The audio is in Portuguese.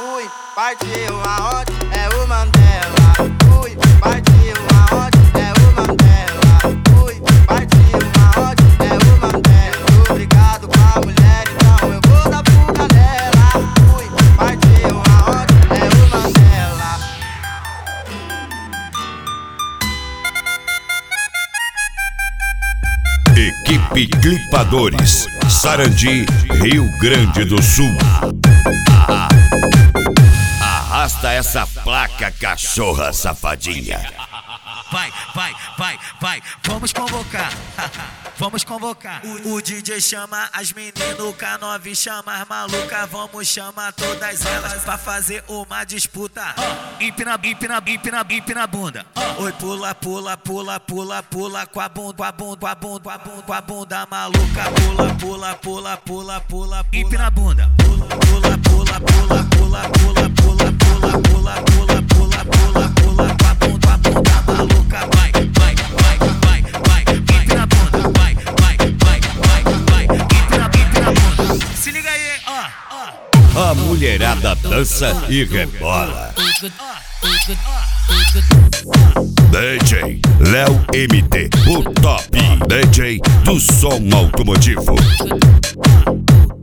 Fui, partiu aonde? É o Mandela. Fui, partiu aonde? É o Mandela. Fui, partiu aonde? É o Mandela. Obrigado com a mulher, então eu vou dar fuga nela. Fui, partiu aonde? É o Mandela. Equipe Clipadores, Sarandi, Rio Grande do Sul. Arrasta essa placa, cachorra safadinha. Vai, vamos convocar. Vamos convocar. O DJ chama as meninas, o K9 chama as malucas. Vamos chamar todas elas pra fazer uma disputa. Empina na bunda. Oi, pula com a bunda maluca. Pula. Empina na bunda. Pula com a bunda maluca. Vai. Empina na bunda. Vai. Empina na bunda. Se liga aí, ó. A mulherada dança e rebola. DJ Léo MT, o top DJ do som automotivo.